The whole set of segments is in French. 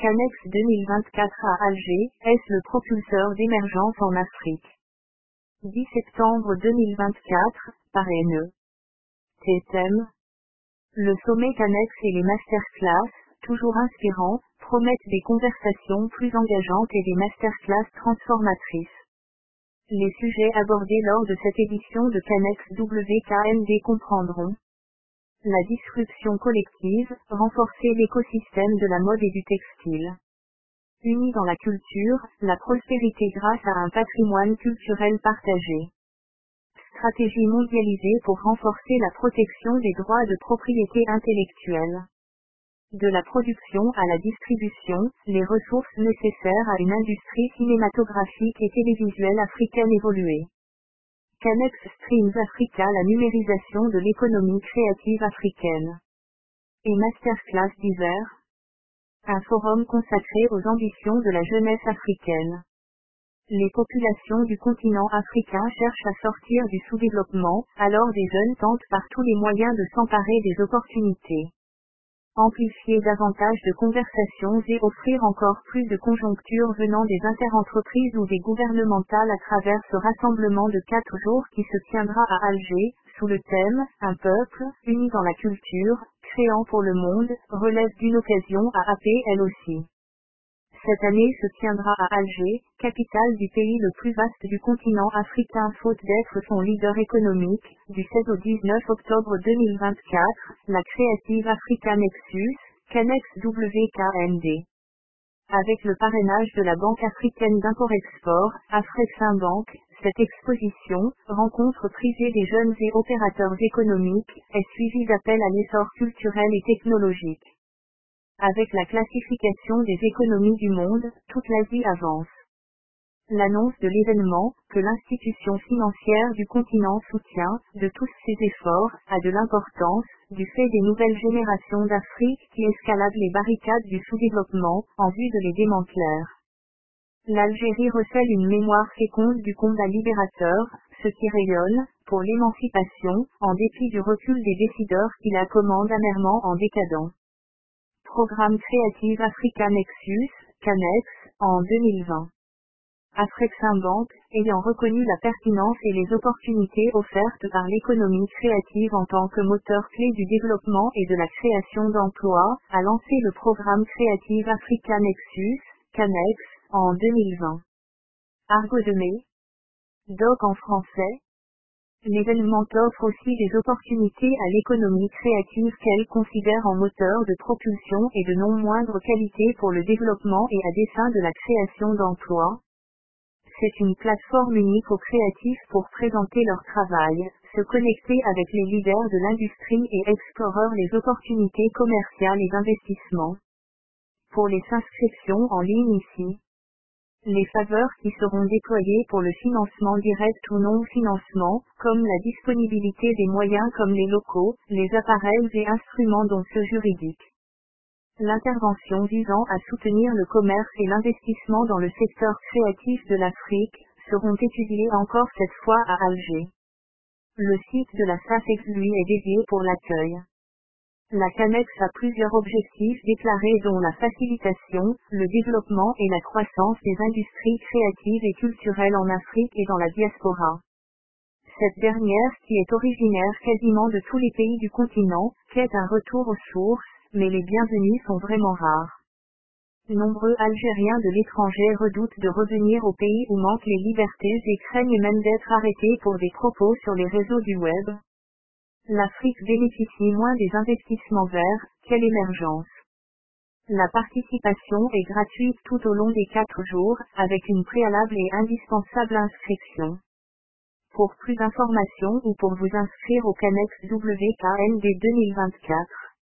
Canex 2024 à Alger, est-ce le propulseur d'émergence en Afrique? 10 septembre 2024, par NE. Thème. Le sommet Canex et les masterclass, toujours inspirants, promettent des conversations plus engageantes et des masterclass transformatrices. Les sujets abordés lors de cette édition de Canex WKMD comprendront la disruption collective, renforcer l'écosystème de la mode et du textile. Unis dans la culture, la prospérité grâce à un patrimoine culturel partagé. Stratégie mondialisée pour renforcer la protection des droits de propriété intellectuelle. De la production à la distribution, les ressources nécessaires à une industrie cinématographique et télévisuelle africaine évoluée. Canex Streams Africa, la numérisation de l'économie créative africaine. Et masterclass divers. Un forum consacré aux ambitions de la jeunesse africaine. Les populations du continent africain cherchent à sortir du sous-développement, alors des jeunes tentent par tous les moyens de s'emparer des opportunités. Amplifier davantage de conversations et offrir encore plus de conjonctures venant des interentreprises ou des gouvernementales à travers ce rassemblement de 4 jours qui se tiendra à Alger, sous le thème « Un peuple, uni dans la culture, créant pour le monde », relève d'une occasion à AP elle aussi. Cette année se tiendra à Alger, capitale du pays le plus vaste du continent africain faute d'être son leader économique, du 16 au 19 octobre 2024, la Creative Africa Nexus, Canex WKMD. Avec le parrainage de la Banque africaine d'import-export, Afreximbank, cette exposition, rencontre privée des jeunes et opérateurs économiques, est suivie d'appels à l'essor culturel et technologique. Avec la classification des économies du monde, toute l'Asie avance. L'annonce de l'événement, que l'institution financière du continent soutient, de tous ses efforts, a de l'importance, du fait des nouvelles générations d'Afrique qui escaladent les barricades du sous-développement, en vue de les démanteler. L'Algérie recèle une mémoire féconde du combat libérateur, ce qui rayonne, pour l'émancipation, en dépit du recul des décideurs qui la commandent amèrement en décadent. Programme Creative Africa Nexus, Canex, en 2020. Afreximbank, ayant reconnu la pertinence et les opportunités offertes par l'économie créative en tant que moteur clé du développement et de la création d'emplois, a lancé le programme Creative Africa Nexus, Canex, en 2020. Argot de mai. Doc en français. L'événement offre aussi des opportunités à l'économie créative qu'elle considère en moteur de propulsion et de non moindre qualité pour le développement et à dessein de la création d'emplois. C'est une plateforme unique aux créatifs pour présenter leur travail, se connecter avec les leaders de l'industrie et explorer les opportunités commerciales et d'investissement. Pour les inscriptions en ligne ici. Les faveurs qui seront déployées pour le financement direct ou non-financement, comme la disponibilité des moyens comme les locaux, les appareils et instruments dont ceux juridiques. L'intervention visant à soutenir le commerce et l'investissement dans le secteur créatif de l'Afrique, seront étudiées encore cette fois à Alger. Le site de la SAFEX lui est dédié pour l'accueil. La Canex a plusieurs objectifs déclarés dont la facilitation, le développement et la croissance des industries créatives et culturelles en Afrique et dans la diaspora. Cette dernière qui est originaire quasiment de tous les pays du continent, quête un retour aux sources, mais les bienvenus sont vraiment rares. Nombreux Algériens de l'étranger redoutent de revenir au pays où manquent les libertés et craignent même d'être arrêtés pour des propos sur les réseaux du web. L'Afrique bénéficie moins des investissements verts, quelle émergence. La participation est gratuite tout au long des 4 jours, avec une préalable et indispensable inscription. Pour plus d'informations ou pour vous inscrire au Canex WKMD 2024.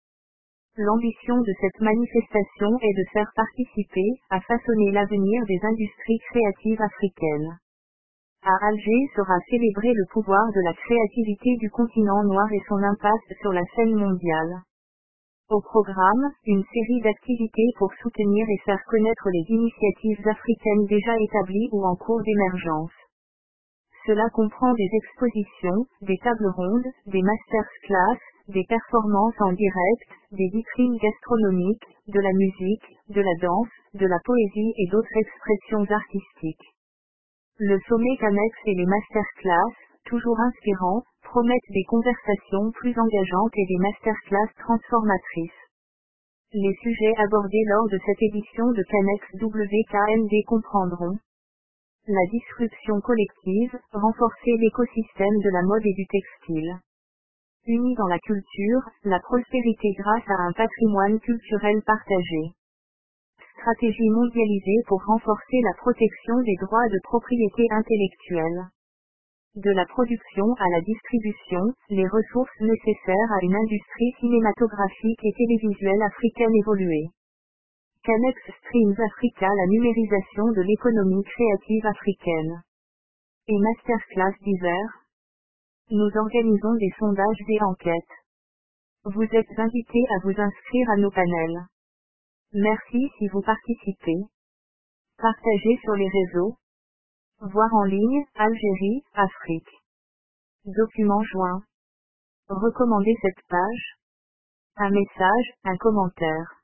L'ambition de cette manifestation est de faire participer, à façonner l'avenir des industries créatives africaines. À Alger sera célébré le pouvoir de la créativité du continent noir et son impact sur la scène mondiale. Au programme, une série d'activités pour soutenir et faire connaître les initiatives africaines déjà établies ou en cours d'émergence. Cela comprend des expositions, des tables rondes, des masterclass, des performances en direct, des vitrines gastronomiques, de la musique, de la danse, de la poésie et d'autres expressions artistiques. Le sommet CANEX et les masterclass, toujours inspirants, promettent des conversations plus engageantes et des masterclass transformatrices. Les sujets abordés lors de cette édition de CANEX WKMD comprendront la disruption collective, renforcer l'écosystème de la mode et du textile. Unis dans la culture, la prospérité grâce à un patrimoine culturel partagé. Stratégie mondialisée pour renforcer la protection des droits de propriété intellectuelle. De la production à la distribution, les ressources nécessaires à une industrie cinématographique et télévisuelle africaine évoluée. CANEX Streams Africa, la numérisation de l'économie créative africaine. Et masterclass divers. Nous organisons des sondages et enquêtes. Vous êtes invités à vous inscrire à nos panels. Merci si vous participez. Partagez sur les réseaux. Voir en ligne, Algérie, Afrique. Document joint. Recommandez cette page. Un message, un commentaire.